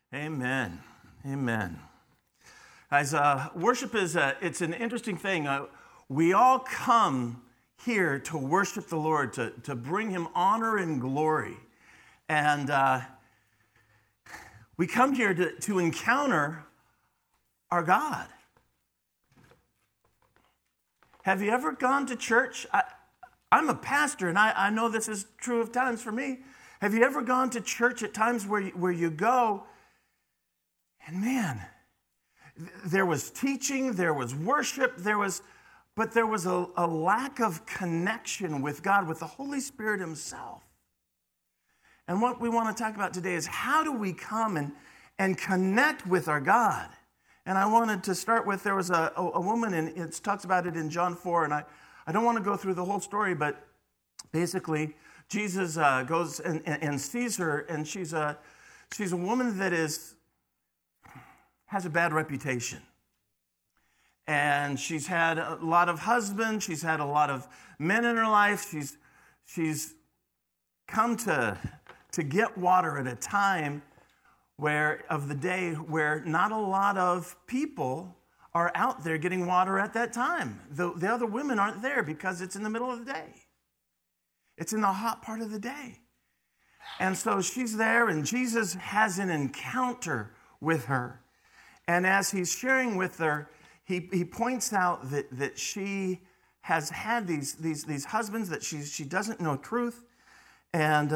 Amen. Amen. As worship is, it's an interesting thing. We all come here to worship the Lord, to bring Him honor and glory. And we come here to encounter our God. Have you ever gone to church? I'm a pastor, and I know this is true of times for me. Have you ever gone to church at times where you go, and man, there was teaching, there was worship, but there was a lack of connection with God, with the Holy Spirit Himself. And what we want to talk about today is how do we come and connect with our God? And I wanted to start with, there was a woman, and it talks about it in John 4, and I don't want to go through the whole story, but basically Jesus goes and sees her, and she's a woman that has a bad reputation. And she's had a lot of husbands, she's had a lot of men in her life, she's come to get water at a time of the day where not a lot of people are out there getting water at that time. The other women aren't there because it's in the middle of the day. It's in the hot part of the day. And so she's there, and Jesus has an encounter with her. And as he's sharing with her, he points out that she has had these husbands, that she doesn't know truth. And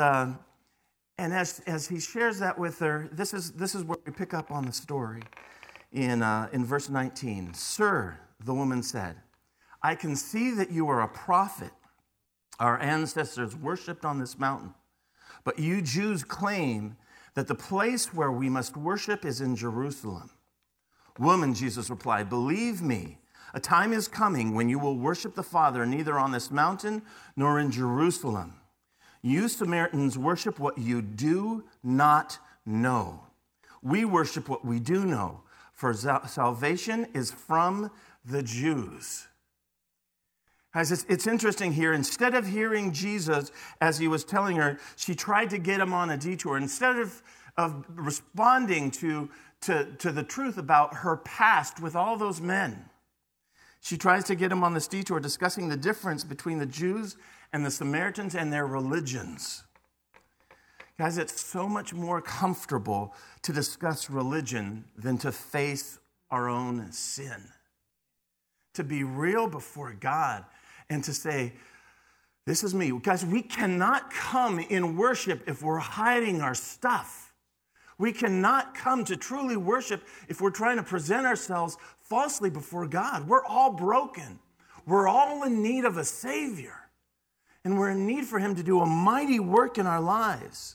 as he shares that with her, this is where we pick up on the story in verse 19. "Sir," the woman said, "I can see that you are a prophet. Our ancestors worshipped on this mountain. But you Jews claim that the place where we must worship is in Jerusalem." "Woman," Jesus replied, "believe me, a time is coming when you will worship the Father neither on this mountain nor in Jerusalem. You Samaritans worship what you do not know. We worship what we do know, for salvation is from the Jews." Guys, it's interesting here. Instead of hearing Jesus as he was telling her, she tried to get him on a detour. Instead of responding to the truth about her past with all those men, she tries to get him on this detour, discussing the difference between the Jews and the Samaritans and their religions. Guys, it's so much more comfortable to discuss religion than to face our own sin. To be real before God and to say, this is me. Guys, we cannot come in worship if we're hiding our stuff. We cannot come to truly worship if we're trying to present ourselves falsely before God. We're all broken. We're all in need of a Savior. And we're in need for Him to do a mighty work in our lives.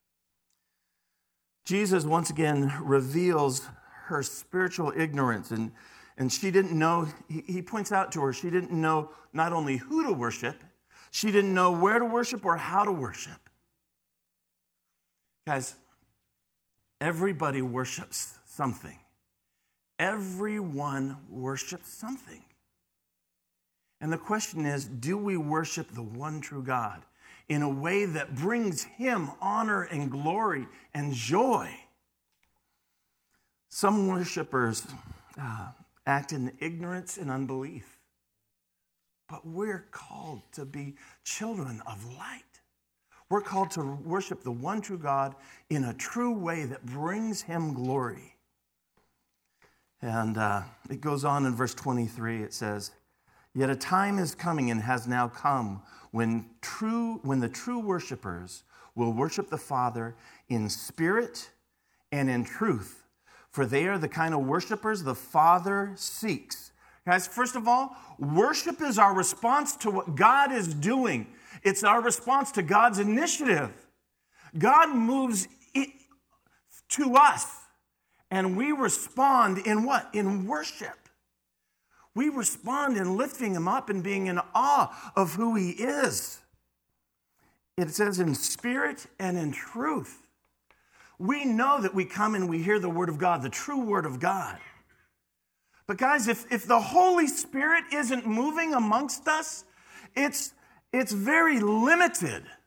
Jesus once again reveals her spiritual ignorance, and she didn't know, he points out to her, she didn't know not only who to worship, she didn't know where to worship or how to worship. Guys, everybody worships something. Everyone worships something. And the question is, do we worship the one true God in a way that brings Him honor and glory and joy? Some worshipers act in ignorance and unbelief. But we're called to be children of light. We're called to worship the one true God in a true way that brings Him glory. And it goes on in verse 23, it says, "Yet a time is coming and has now come when the true worshipers will worship the Father in spirit and in truth, for they are the kind of worshipers the Father seeks." Guys, first of all, worship is our response to what God is doing. It's our response to God's initiative. God moves to us, and we respond in what? In worship. We respond in lifting Him up and being in awe of who He is. It says in spirit and in truth. We know that we come and we hear the Word of God, the true Word of God. But guys, if the Holy Spirit isn't moving amongst us, it's very limited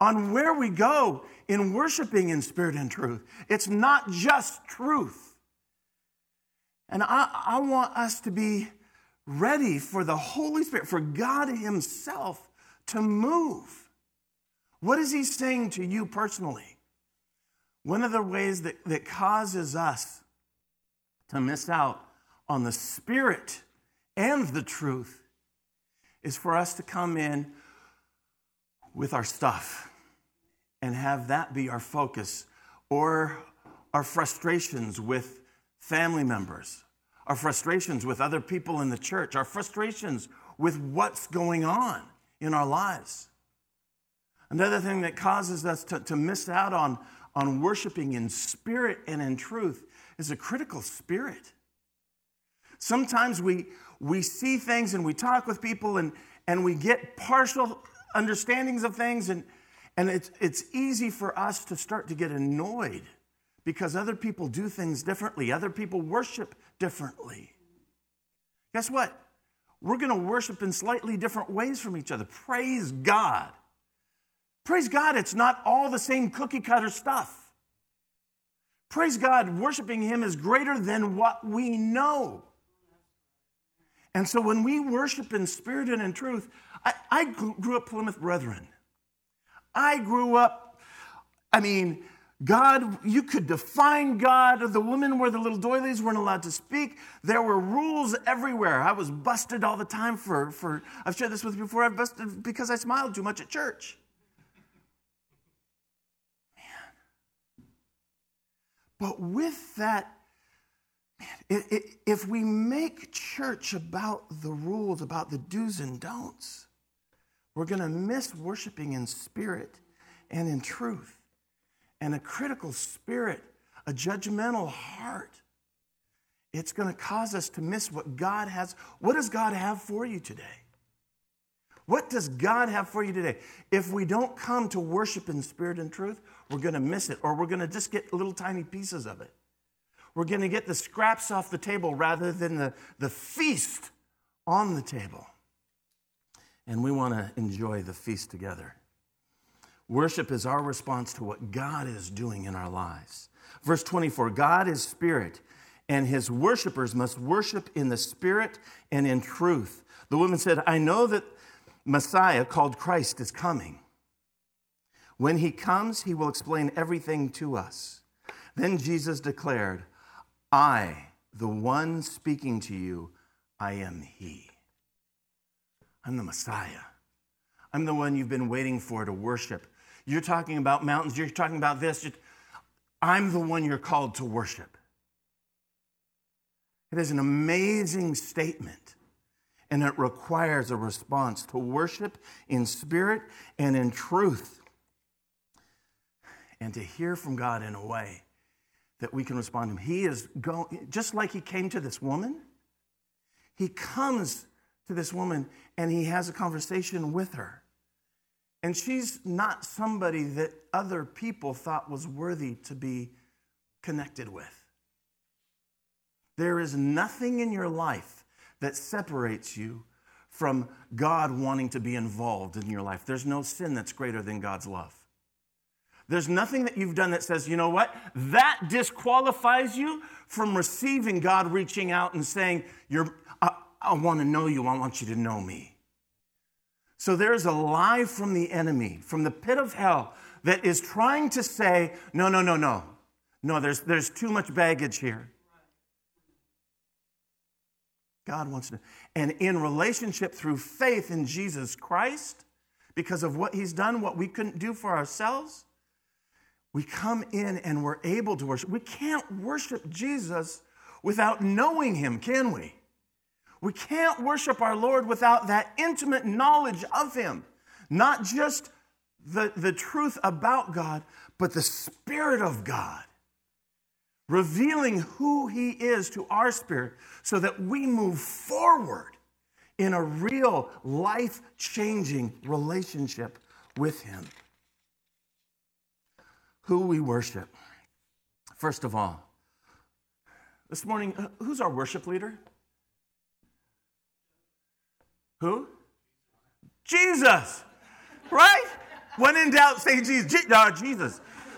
on where we go in worshiping in spirit and truth. It's not just truth. And I want us to be ready for the Holy Spirit, for God himself to move. What is he saying to you personally? One of the ways that causes us to miss out on the Spirit and the truth is for us to come in with our stuff and have that be our focus, or our frustrations with family members, our frustrations with other people in the church, our frustrations with what's going on in our lives. Another thing that causes us to miss out on worshiping in spirit and in truth is a critical spirit. Sometimes we see things and we talk with people and we get partial understandings of things, and it's easy for us to start to get annoyed because other people do things differently. Other people worship differently. Guess what? We're going to worship in slightly different ways from each other. Praise God. Praise God, it's not all the same cookie cutter stuff. Praise God, worshiping him is greater than what we know. And so when we worship in spirit and in truth, I grew up Plymouth Brethren. I grew up, God, you could define God. The women where the little doilies weren't allowed to speak. There were rules everywhere. I was busted all the time for I've shared this with you before, I busted because I smiled too much at church. Man. But with that, if we make church about the rules, about the do's and don'ts, we're going to miss worshiping in spirit and in truth. And a critical spirit, a judgmental heart, it's going to cause us to miss what God has. What does God have for you today? What does God have for you today? If we don't come to worship in spirit and truth, we're going to miss it, or we're going to just get little tiny pieces of it. We're going to get the scraps off the table rather than the feast on the table. And we want to enjoy the feast together. Worship is our response to what God is doing in our lives. Verse 24, God is spirit, and his worshipers must worship in the spirit and in truth. The woman said, I know that Messiah, called Christ, is coming. When he comes, he will explain everything to us. Then Jesus declared, I, the one speaking to you, I am he. I'm the Messiah. I'm the one you've been waiting for to worship. You're talking about mountains. You're talking about this. I'm the one you're called to worship. It is an amazing statement, and it requires a response to worship in spirit and in truth, and to hear from God in a way that we can respond to him. He is going, just like he came to this woman, he comes to this woman and he has a conversation with her. And she's not somebody that other people thought was worthy to be connected with. There is nothing in your life that separates you from God wanting to be involved in your life. There's no sin that's greater than God's love. There's nothing that you've done that says, you know what? That disqualifies you from receiving God reaching out and saying, I want to know you. I want you to know me. So there's a lie from the enemy, from the pit of hell, that is trying to say, no. No, there's too much baggage here. God wants to. And in relationship through faith in Jesus Christ, because of what he's done, what we couldn't do for ourselves, we come in and we're able to worship. We can't worship Jesus without knowing him, can we? We can't worship our Lord without that intimate knowledge of him. Not just the truth about God, but the Spirit of God. Revealing who he is to our spirit so that we move forward in a real life-changing relationship with him. Who we worship. First of all, this morning, who's our worship leader? Who? Jesus, right? When in doubt, say Jesus. Jesus.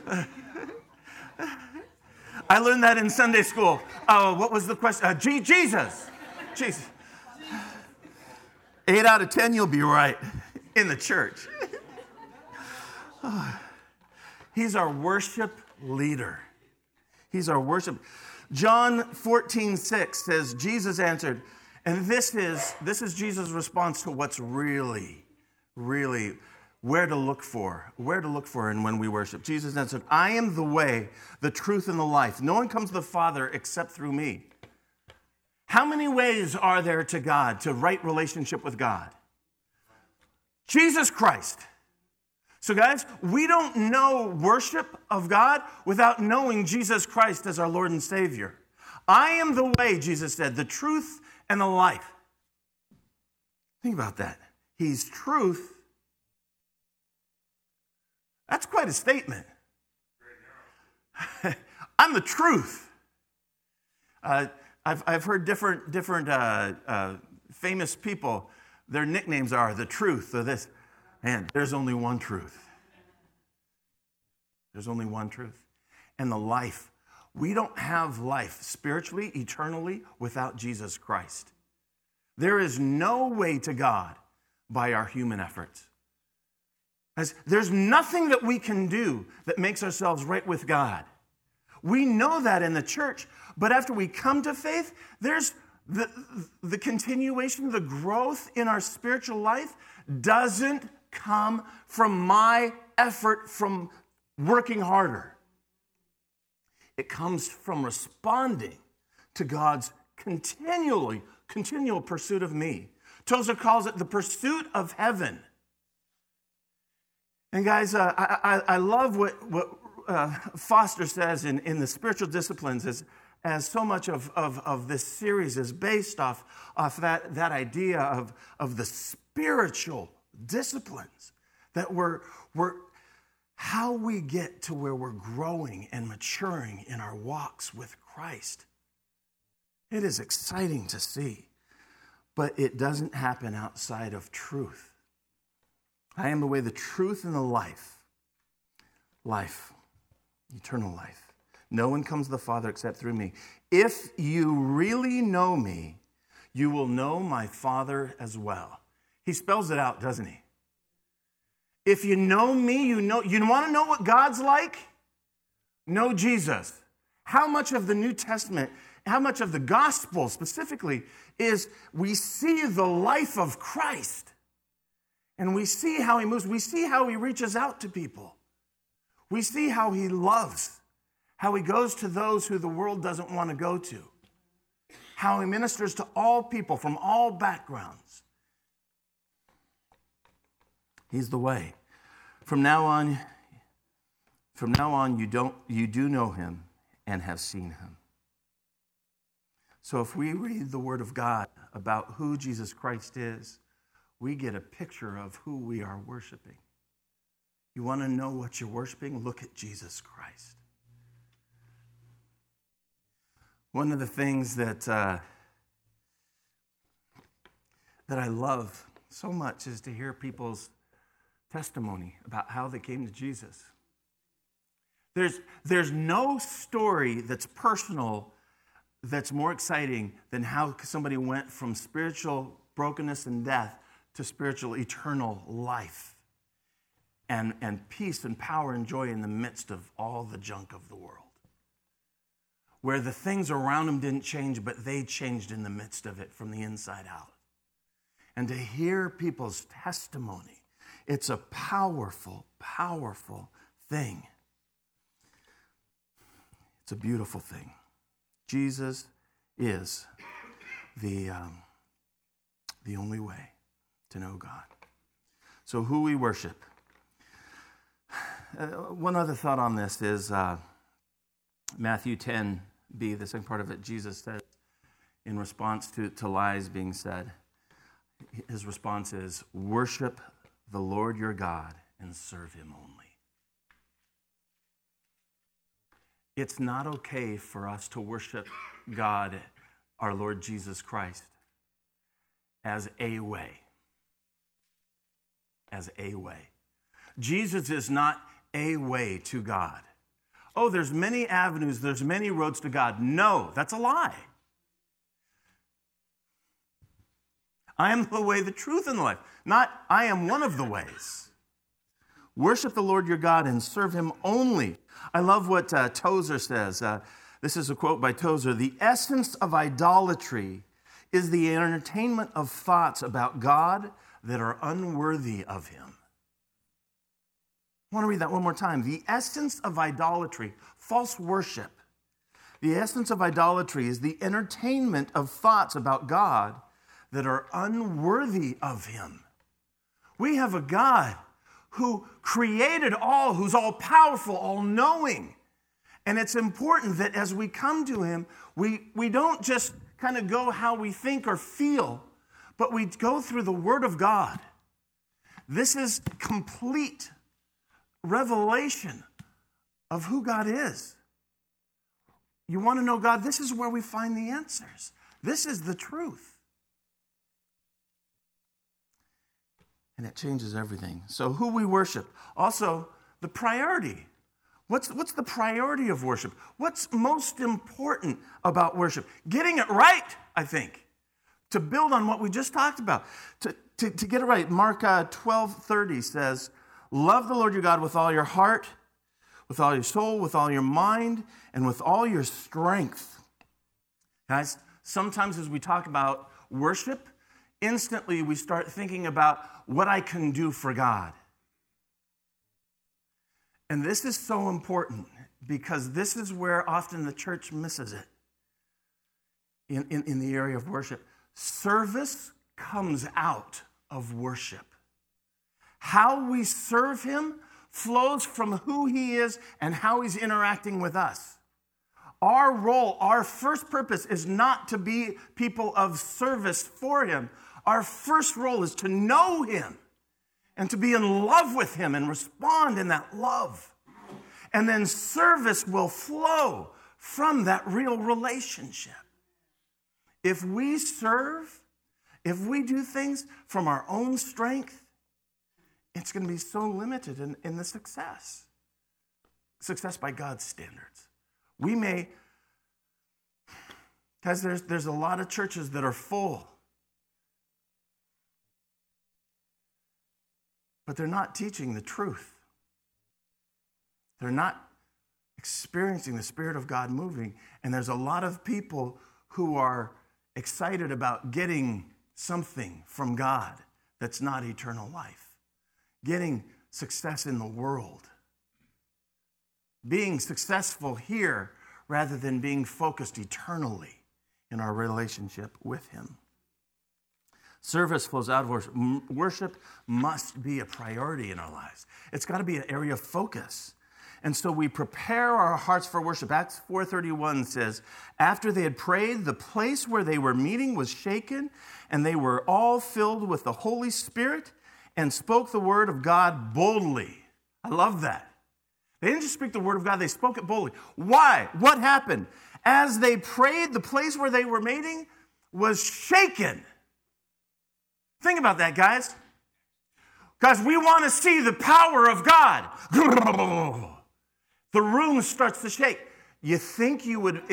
I learned that in Sunday school. What was the question? Jesus. Jesus. 8 out of 10, you'll be right in the church. He's our worship leader. He's our worship. John 14:6 says, Jesus answered, and this is Jesus' response to what's really where to look for and when we worship. Jesus answered, I am the way, the truth, and the life. No one comes to the Father except through me. How many ways are there to God, to right relationship with God? Jesus Christ. So guys, we don't know worship of God without knowing Jesus Christ as our Lord and Savior. I am the way, Jesus said, the truth and the life. Think about that. He's truth. That's quite a statement. I'm the truth. I've heard different famous people, their nicknames are the truth or this. Man, there's only one truth. There's only one truth. And the life. We don't have life spiritually, eternally, without Jesus Christ. There is no way to God by our human efforts. There's nothing that we can do that makes ourselves right with God. We know that in the church, but after we come to faith, there's the continuation, the growth in our spiritual life doesn't come from my effort, from working harder. It comes from responding to God's continual pursuit of me. Tozer calls it the pursuit of heaven. And guys, I love what Foster says in the spiritual disciplines, as so much of this series is based off that idea of the spiritual disciplines, that we're how we get to where we're growing and maturing in our walks with Christ. It is exciting to see, but it doesn't happen outside of truth. I am the way, the truth, and the life. Life. Eternal life. No one comes to the Father except through me. If you really know me, you will know my Father as well. He spells it out, doesn't he? If you know me, you want to know what God's like? Know Jesus. How much of the New Testament, how much of the gospel specifically is we see the life of Christ. And we see how he moves. We see how he reaches out to people. We see how he loves, how he goes to those who the world doesn't want to go to, how he ministers to all people from all backgrounds. He's the way. From now on, you do know him and have seen him. So if we read the Word of God about who Jesus Christ is, we get a picture of who we are worshiping. You want to know what you're worshiping? Look at Jesus Christ. One of the things that I love so much is to hear people's testimony about how they came to Jesus. There's no story that's personal that's more exciting than how somebody went from spiritual brokenness and death to spiritual eternal life and peace and power and joy in the midst of all the junk of the world. Where the things around them didn't change, but they changed in the midst of it from the inside out. And to hear people's testimony, it's a powerful, powerful thing. It's a beautiful thing. Jesus is the only way to know God. So who we worship. One other thought on this is Matthew 10b, the second part of it, Jesus said in response to lies being said, his response is, worship the Lord your God and serve him only. It's not okay for us to worship God, our Lord Jesus Christ, as a way. As a way. Jesus is not a way to God. Oh, there's many avenues, there's many roads to God. No, that's a lie. I am the way, the truth, and the life. Not, I am one of the ways. Worship the Lord your God and serve him only. I love what Tozer says. This is a quote by Tozer. The essence of idolatry is the entertainment of thoughts about God that are unworthy of him. I want to read that one more time. The essence of idolatry, false worship, the essence of idolatry is the entertainment of thoughts about God that are unworthy of him. We have a God who created all, who's all powerful, all knowing. And it's important that as we come to him, we don't just kind of go how we think or feel, but we go through the Word of God. This is complete revelation of who God is. You want to know God? This is where we find the answers. This is the truth. And it changes everything. So who we worship. Also, the priority. What's the priority of worship? What's most important about worship? Getting it right, I think. To build on what we just talked about. To get it right. Mark 12:30 says, love the Lord your God with all your heart, with all your soul, with all your mind, and with all your strength. Guys, sometimes as we talk about worship, instantly we start thinking about what I can do for God. And this is so important because this is where often the church misses it in the area of worship. Service comes out of worship. How we serve him flows from who he is and how he's interacting with us. Our role, our first purpose is not to be people of service for him. Our first role is to know him and to be in love with him and respond in that love. And then service will flow from that real relationship. If we serve, if we do things from our own strength, it's going to be so limited in the success. Success by God's standards. We may, guys, there's a lot of churches that are full, but they're not teaching the truth. They're not experiencing the Spirit of God moving. And there's a lot of people who are excited about getting something from God that's not eternal life. Getting success in the world. Being successful here rather than being focused eternally in our relationship with him. Service flows out of worship. Worship must be a priority in our lives. It's got to be an area of focus. And so we prepare our hearts for worship. Acts 4:31 says, after they had prayed, the place where they were meeting was shaken, and they were all filled with the Holy Spirit and spoke the word of God boldly. I love that. They didn't just speak the word of God, they spoke it boldly. Why? What happened? As they prayed, the place where they were meeting was shaken. Think about that, guys. Guys, we want to see the power of God. The room starts to shake. You think you would...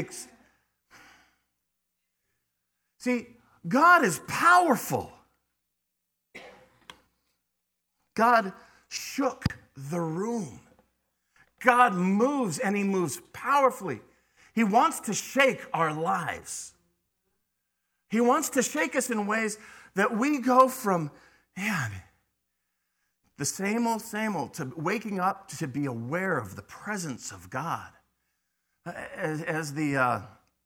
See, God is powerful. God shook the room. God moves, and he moves powerfully. He wants to shake our lives. He wants to shake us in ways that we go from, man, the same old, to waking up to be aware of the presence of God. As the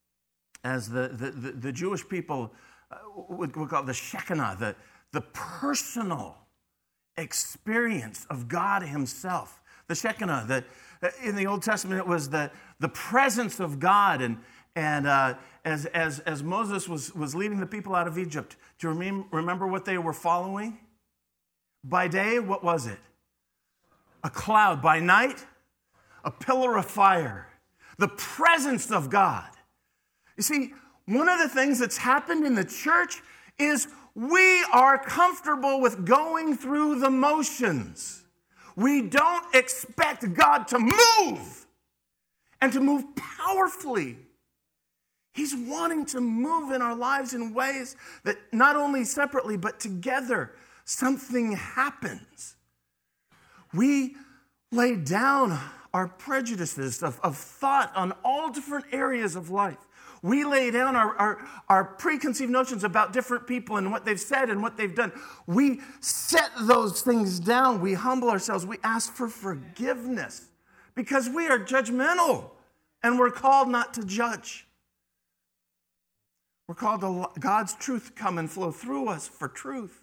Jewish people would call it the Shekinah, the personal experience of God himself. The Shekinah, that in the Old Testament it was the presence of God, and as Moses was leading the people out of Egypt, do you remember what they were following? By day, what was it? A cloud. By night, a pillar of fire. The presence of God. You see, one of the things that's happened in the church is we are comfortable with going through the motions. We don't expect God to move and to move powerfully. He's wanting to move in our lives in ways that not only separately, but together, something happens. We lay down our prejudices of thought on all different areas of life. We lay down our preconceived notions about different people and what they've said and what they've done. We set those things down. We humble ourselves. We ask for forgiveness because we are judgmental and we're called not to judge. We're called to God's truth come and flow through us for truth,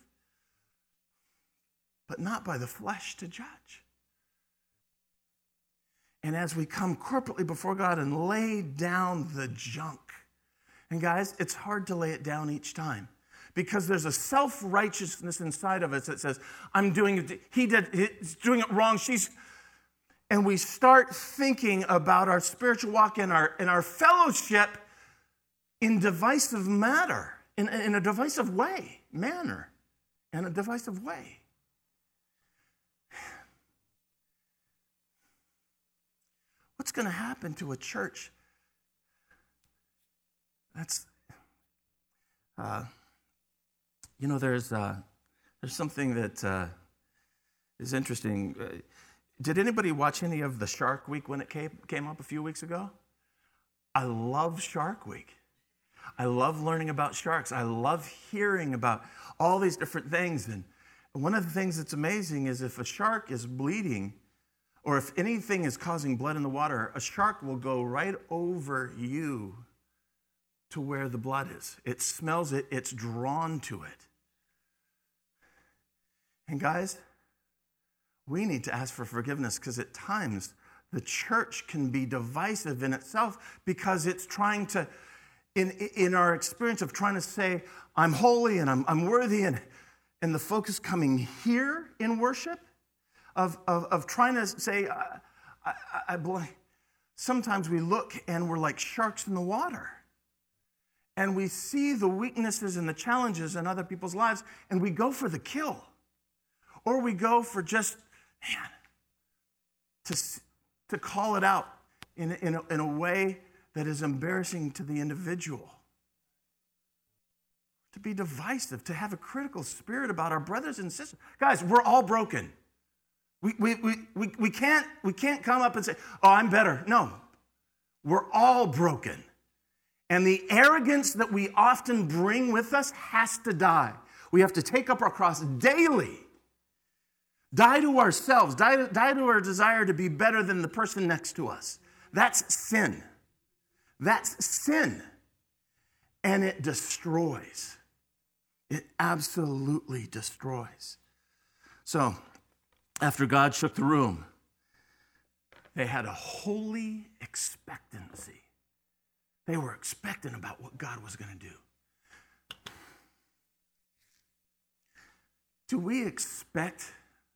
but not by the flesh to judge. And as we come corporately before God and lay down the junk, and guys, it's hard to lay it down each time because there's a self-righteousness inside of us that says, I'm doing it, he's doing it wrong, and we start thinking about our spiritual walk and our fellowship in divisive manner, in a divisive way, in a divisive way. What's going to happen to a church that's, there's something that is interesting. Did anybody watch any of the Shark Week when it came up a few weeks ago? I love Shark Week. I love learning about sharks. I love hearing about all these different things. And one of the things that's amazing is if a shark is bleeding, or if anything is causing blood in the water, a shark will go right over you to where the blood is. It smells it. It's drawn to it. And guys, we need to ask for forgiveness because at times the church can be divisive in itself because it's trying to, in our experience of trying to say, I'm holy and I'm worthy, and the focus coming here in worship, of trying to say, I belong. Sometimes we look and we're like sharks in the water. And we see the weaknesses and the challenges in other people's lives, and we go for the kill. Or we go for just, to call it out in a way that is embarrassing to the individual. To be divisive, to have a critical spirit about our brothers and sisters. Guys, we're all broken. We can't come up and say, oh, I'm better. No, we're all broken. And the arrogance that we often bring with us has to die. We have to take up our cross daily. Die to ourselves. Die to our desire to be better than the person next to us. That's sin. That's sin. And it destroys. It absolutely destroys. So, after God shook the room, they had a holy expectancy. They were expectant about what God was going to do. Do we expect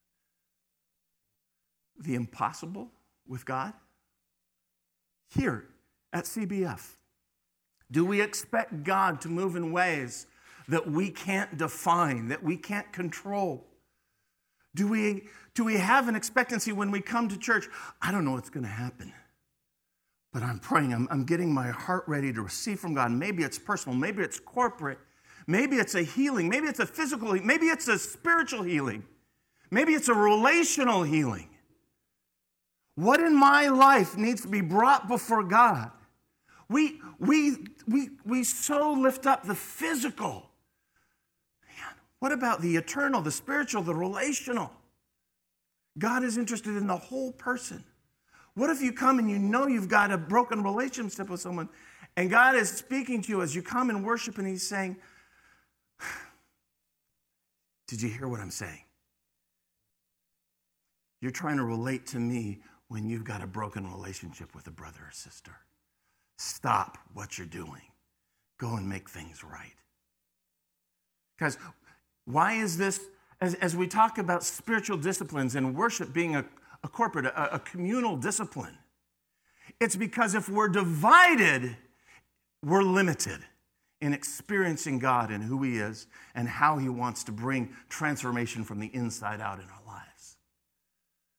the impossible with God? Here at CBF, do we expect God to move in ways that we can't define, that we can't control? Do we have an expectancy when we come to church? I don't know what's going to happen, but I'm praying. I'm getting my heart ready to receive from God. Maybe it's personal. Maybe it's corporate. Maybe it's a healing. Maybe it's a physical healing. Maybe it's a spiritual healing. Maybe it's a relational healing. What in my life needs to be brought before God? We so lift up the physical. What about the eternal, the spiritual, the relational? God is interested in the whole person. What if you come and you know you've got a broken relationship with someone, and God is speaking to you as you come and worship, and he's saying, did you hear what I'm saying? You're trying to relate to me when you've got a broken relationship with a brother or sister. Stop what you're doing. Go and make things right. Guys, why is this, as we talk about spiritual disciplines and worship being a corporate, a communal discipline, it's because if we're divided, we're limited in experiencing God and who he is and how he wants to bring transformation from the inside out in our lives.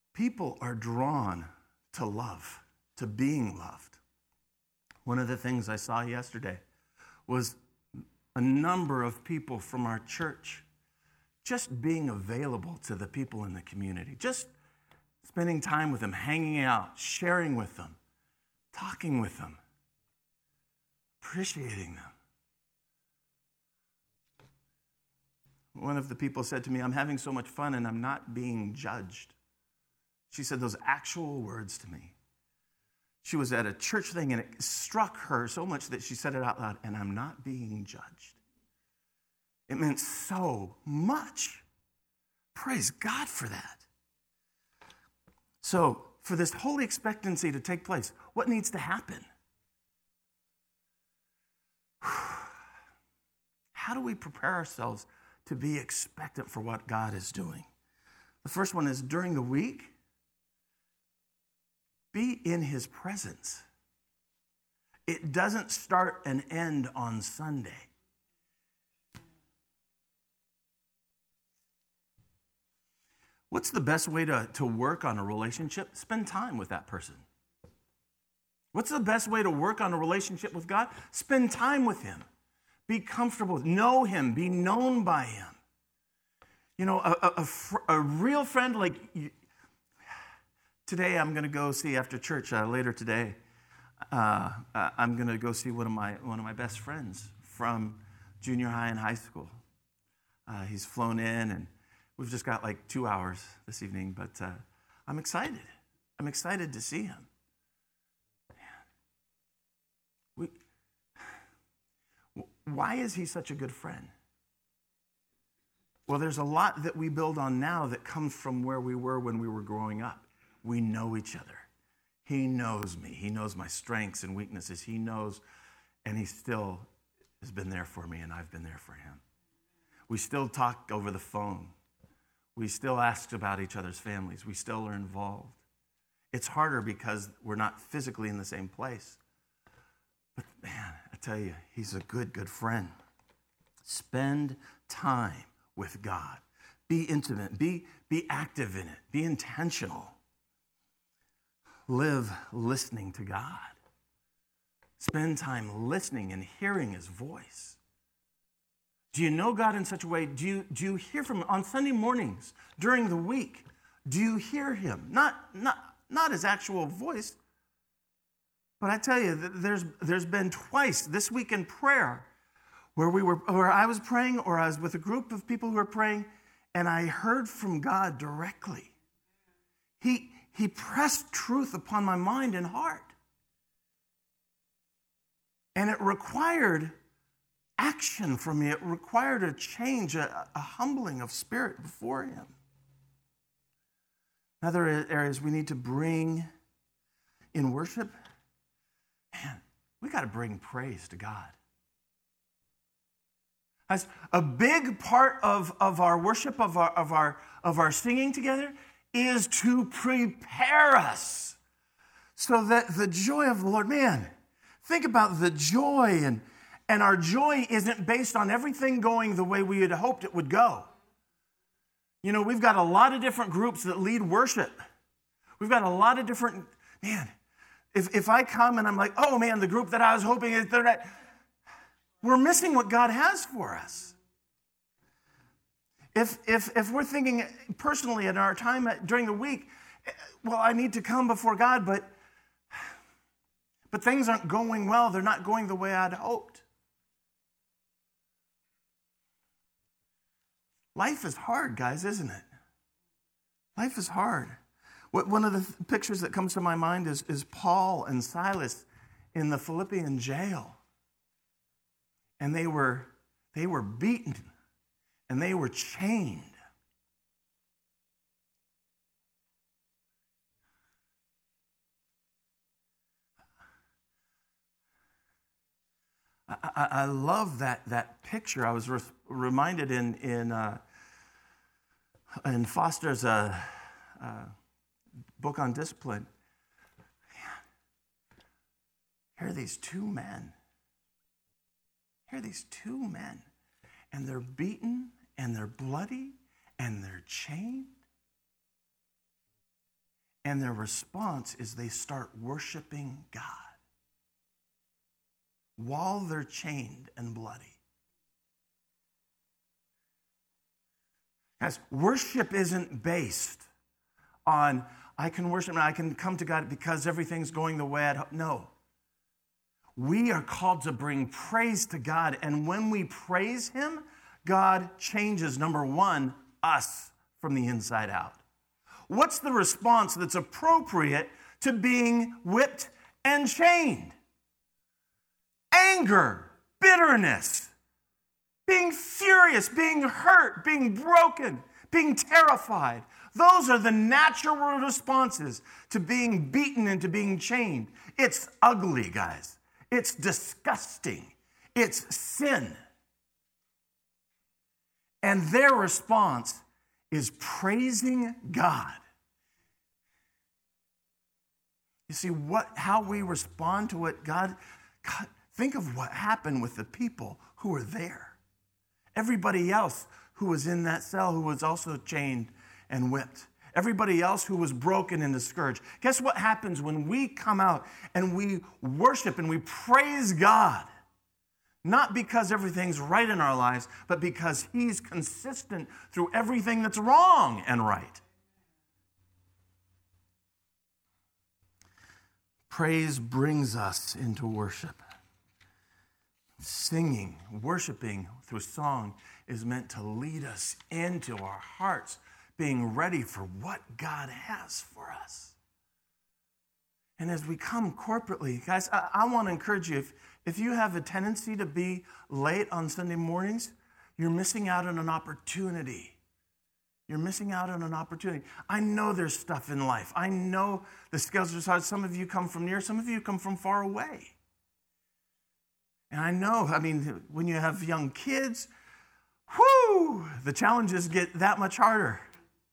People are drawn to love, to being loved. One of the things I saw yesterday was a number of people from our church just being available to the people in the community, just spending time with them, hanging out, sharing with them, talking with them, appreciating them. One of the people said to me, "I'm having so much fun and I'm not being judged." She said those actual words to me. She was at a church thing and it struck her so much that she said it out loud, "And I'm not being judged." It meant so much. Praise God for that. So, for this holy expectancy to take place, what needs to happen? How do we prepare ourselves to be expectant for what God is doing? The first one is during the week, be in his presence. It doesn't start and end on Sunday. What's the best way to work on a relationship? Spend time with that person. What's the best way to work on a relationship with God? Spend time with him. Be comfortable. Know him. Be known by him. You know, a real friend like you. Today I'm going to go see, after church later today, I'm going to go see one of my best friends from junior high and high school. He's flown in, and we've just got like 2 hours this evening, but I'm excited. I'm excited to see him. Why is he such a good friend? Well, there's a lot that we build on now that comes from where we were when we were growing up. We know each other. He knows me. He knows my strengths and weaknesses. He knows, and he still has been there for me, and I've been there for him. We still talk over the phone. We still ask about each other's families. We still are involved. It's harder because we're not physically in the same place. But man, I tell you, he's a good, good friend. Spend time with God. Be intimate. Be active in it. Be intentional. Live listening to God. Spend time listening and hearing his voice. Do you know God in such a way? Do you hear from him on Sunday mornings during the week? Do you hear him? Not his actual voice, but I tell you, there's been twice this week in prayer where I was praying, or I was with a group of people who were praying, and I heard from God directly. He pressed truth upon my mind and heart, and it required action from me. It required a change, a humbling of spirit before him. Other areas we need to bring in worship, man, we got to bring praise to God. As a big part of our worship, of our singing together, is to prepare us so that the joy of the Lord, man, think about the joy, and our joy isn't based on everything going the way we had hoped it would go. You know, we've got a lot of different groups that lead worship. We've got a lot of different, man, if I come and I'm like, oh man, the group that I was hoping is that, we're missing what God has for us. If we're thinking personally in our time during the week, well, I need to come before God, but things aren't going well. They're not going the way I'd hoped. Life is hard, guys, isn't it? Life is hard. One of the pictures that comes to my mind is Paul and Silas in the Philippian jail. And they were beaten, and they were chained. I love that picture. I was reminded in Foster's book on discipline. Man, here are these two men. And they're beaten, and they're bloody, and they're chained. And their response is they start worshiping God while they're chained and bloody. Guys, worship isn't based on, I can worship and I can come to God because everything's going the way I'd hope. No. We are called to bring praise to God. And when we praise Him, God changes, number one, us from the inside out. What's the response that's appropriate to being whipped and chained? Anger, bitterness, being furious, being hurt, being broken, being terrified. Those are the natural responses to being beaten and to being chained. It's ugly, guys. It's disgusting. It's sin. And their response is praising God. You see, how we respond to what God, think of what happened with the people who were there. Everybody else who was in that cell who was also chained and whipped. Everybody else who was broken and discouraged. Guess what happens when we come out and we worship and we praise God? Not because everything's right in our lives, but because He's consistent through everything that's wrong and right. Praise brings us into worship. Singing, worshiping through song is meant to lead us into our hearts, being ready for what God has for us. And as we come corporately, guys, I want to encourage you, if you have a tendency to be late on Sunday mornings, you're missing out on an opportunity. You're missing out on an opportunity. I know there's stuff in life. I know the schedules are hard. Some of you come from near, some of you come from far away. And I know, when you have young kids, the challenges get that much harder.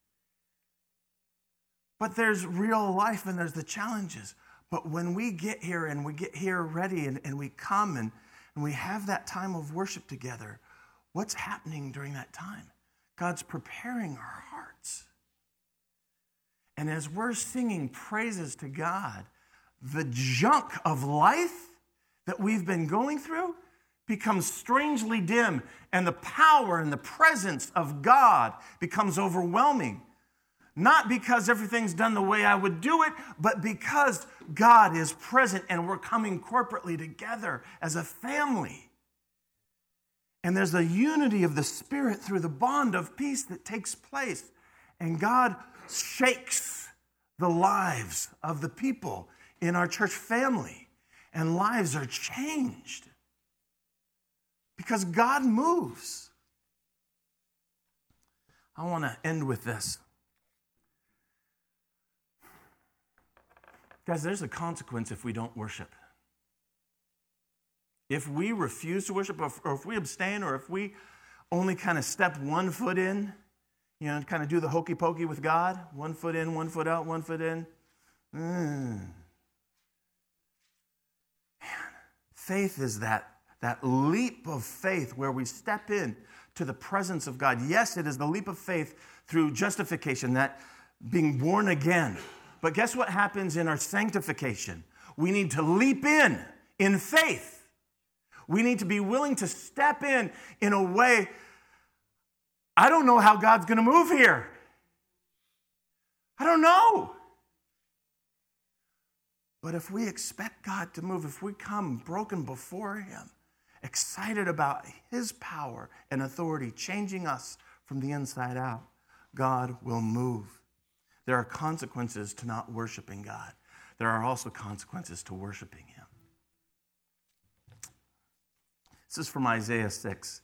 But there's real life and there's the challenges. But when we get here and we get here ready and we come and we have that time of worship together, what's happening during that time? God's preparing our hearts. And as we're singing praises to God, the junk of life that we've been going through becomes strangely dim, and the power and the presence of God becomes overwhelming. Not because everything's done the way I would do it, but because God is present and we're coming corporately together as a family. And there's a unity of the Spirit through the bond of peace that takes place. And God shakes the lives of the people in our church family. And lives are changed because God moves. I want to end with this. Guys, there's a consequence if we don't worship. If we refuse to worship, or if we abstain, or if we only kind of step one foot in, kind of do the hokey pokey with God, 1 foot in, 1 foot out, 1 foot in. Faith is that leap of faith where we step in to the presence of God. Yes, it is the leap of faith through justification, that being born again. But guess what happens in our sanctification? We need to leap in faith. We need to be willing to step in a way, I don't know how God's going to move here. I don't know. But if we expect God to move, if we come broken before Him, excited about His power and authority changing us from the inside out, God will move. There are consequences to not worshiping God. There are also consequences to worshiping Him. This is from Isaiah 6.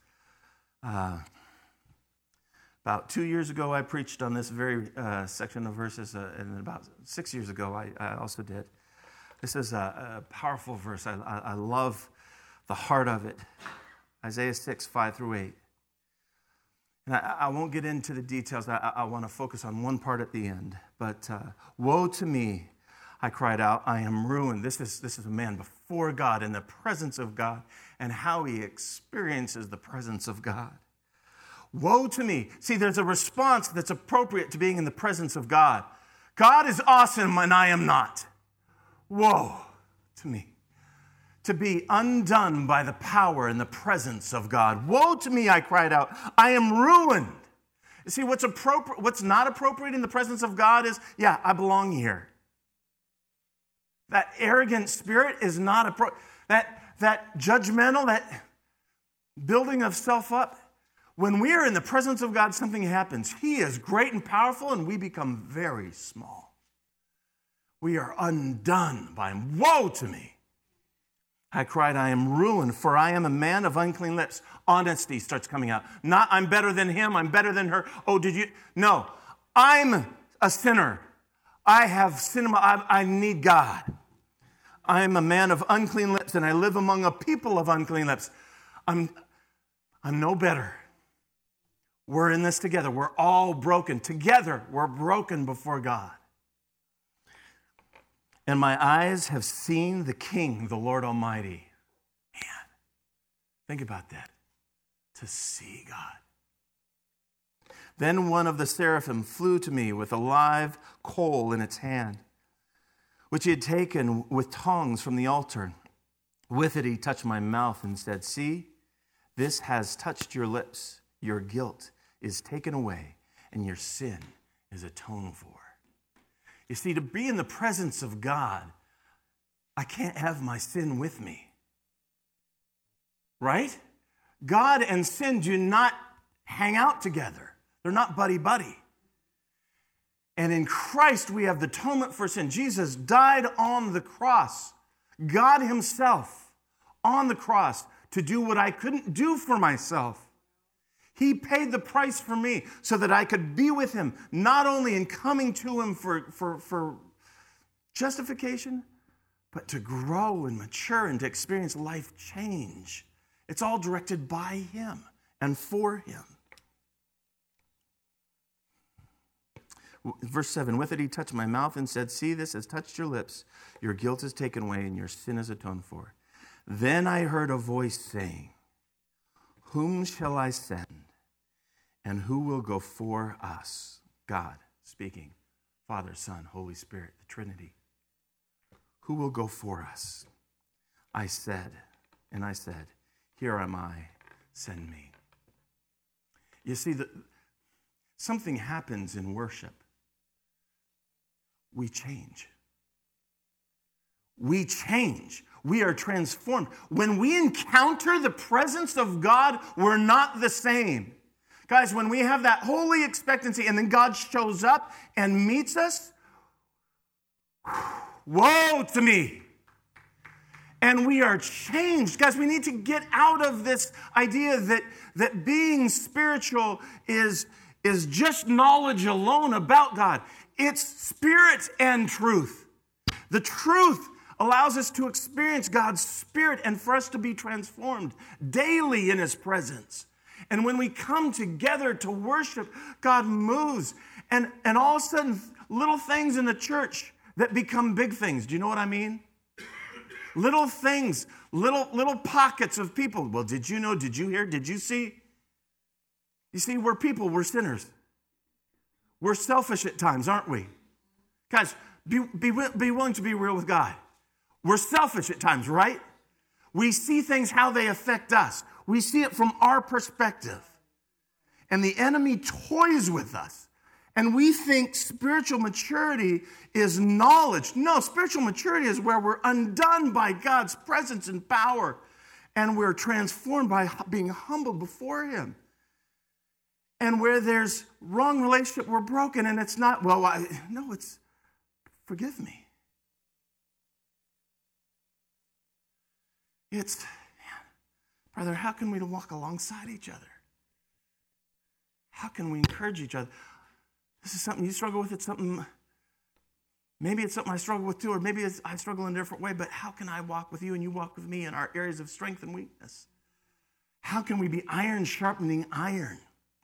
About 2 years ago, I preached on this very section of verses, and about 6 years ago, I also did. This is a powerful verse. I love the heart of it. Isaiah 6, 5 through 8. And I won't get into the details. I want to focus on one part at the end. But woe to me, I cried out, I am ruined. This is a man before God, in the presence of God, and how he experiences the presence of God. Woe to me. See, there's a response that's appropriate to being in the presence of God. God is awesome and I am not. Woe to me. To be undone by the power and the presence of God. Woe to me, I cried out. I am ruined. You see, what's not appropriate in the presence of God is, yeah, I belong here. That arrogant spirit is not appropriate. That judgmental, that building of self up. When we are in the presence of God, something happens. He is great and powerful, and we become very small. We are undone by him. Woe to me. I cried, I am ruined, for I am a man of unclean lips. Honesty starts coming out. Not, I'm better than him, I'm better than her. Oh, did you? No, I'm a sinner. I have sin. I need God. I am a man of unclean lips, and I live among a people of unclean lips. I'm no better. We're in this together. We're all broken. Together, we're broken before God. And my eyes have seen the King, the Lord Almighty. Man, think about that. To see God. Then one of the seraphim flew to me with a live coal in its hand, which he had taken with tongs from the altar. With it he touched my mouth and said, see, this has touched your lips. Your guilt is taken away, and your sin is atoned for. You see, to be in the presence of God, I can't have my sin with me. Right? God and sin do not hang out together. They're not buddy-buddy. And in Christ, we have the atonement for sin. Jesus died on the cross. God himself on the cross to do what I couldn't do for myself. He paid the price for me so that I could be with him, not only in coming to him for justification, but to grow and mature and to experience life change. It's all directed by him and for him. Verse 7, with it he touched my mouth and said, see, this has touched your lips. Your guilt is taken away and your sin is atoned for. Then I heard a voice saying, whom shall I send? And who will go for us? God speaking. Father, Son, Holy Spirit, the Trinity. Who will go for us? I said, here am I, send me. You see, something happens in worship. We change. We change. We are transformed. When we encounter the presence of God, we're not the same. Guys, when we have that holy expectancy and then God shows up and meets us, woe to me. And we are changed. Guys, we need to get out of this idea that being spiritual is just knowledge alone about God. It's spirit and truth. The truth allows us to experience God's Spirit and for us to be transformed daily in his presence. And when we come together to worship, God moves. And all of a sudden, little things in the church that become big things. Do you know what I mean? Little things, little pockets of people. Well, did you know? Did you hear? Did you see? You see, we're people. We're sinners. We're selfish at times, aren't we? Guys, be willing to be real with God. We're selfish at times, right? We see things how they affect us. We see it from our perspective. And the enemy toys with us. And we think spiritual maturity is knowledge. No, spiritual maturity is where we're undone by God's presence and power. And we're transformed by being humbled before him. And where there's wrong relationship, we're broken. And it's not, it's forgive me. It's, brother, how can we walk alongside each other? How can we encourage each other? This is something you struggle with. It's something, maybe it's something I struggle with too, or maybe I struggle in a different way, but how can I walk with you and you walk with me in our areas of strength and weakness? How can we be iron sharpening iron?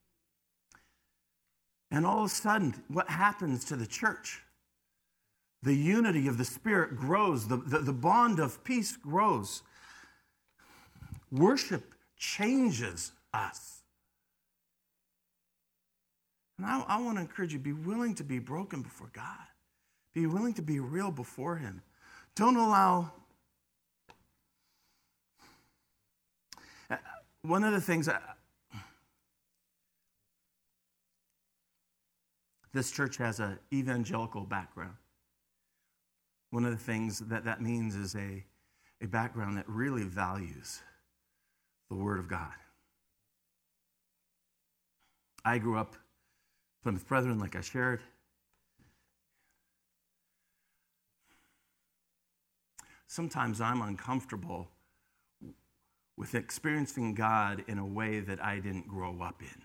And all of a sudden, what happens to the church? The unity of the Spirit grows. The bond of peace grows. Worship changes us. And I want to encourage you, be willing to be broken before God. Are you willing to be real before him? Don't allow... One of the things... This church has an evangelical background. One of the things that means is a background that really values the Word of God. I grew up Plymouth Brethren, like I shared. Sometimes I'm uncomfortable with experiencing God in a way that I didn't grow up in.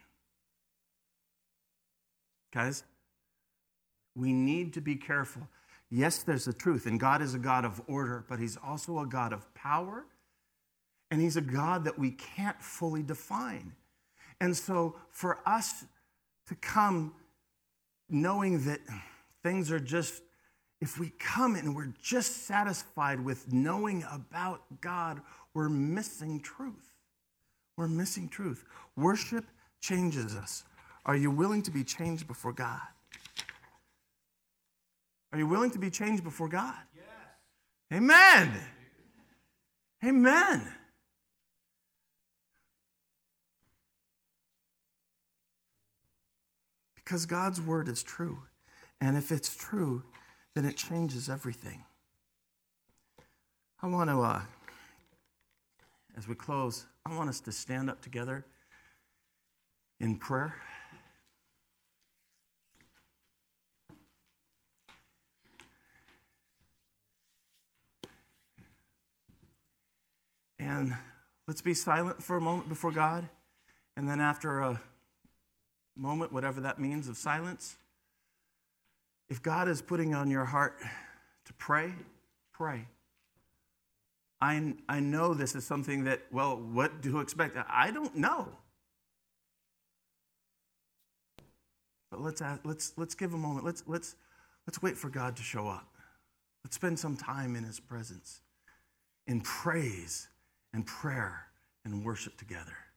Guys, we need to be careful. Yes, there's the truth, and God is a God of order, but he's also a God of power, and he's a God that we can't fully define. And so for us to come knowing that things are just, if we come and we're just satisfied with knowing about God, we're missing truth. We're missing truth. Worship changes us. Are you willing to be changed before God? Are you willing to be changed before God? Yes. Amen. Amen. Because God's word is true. And if it's true, then it changes everything. I want to, as we close, I want us to stand up together in prayer. And let's be silent for a moment before God. And then after a moment, whatever that means, of silence, if God is putting on your heart to pray, pray. I know this is something that, well, what to expect? I don't know. But let's give a moment. Let's wait for God to show up. Let's spend some time in his presence, in praise and prayer and worship together.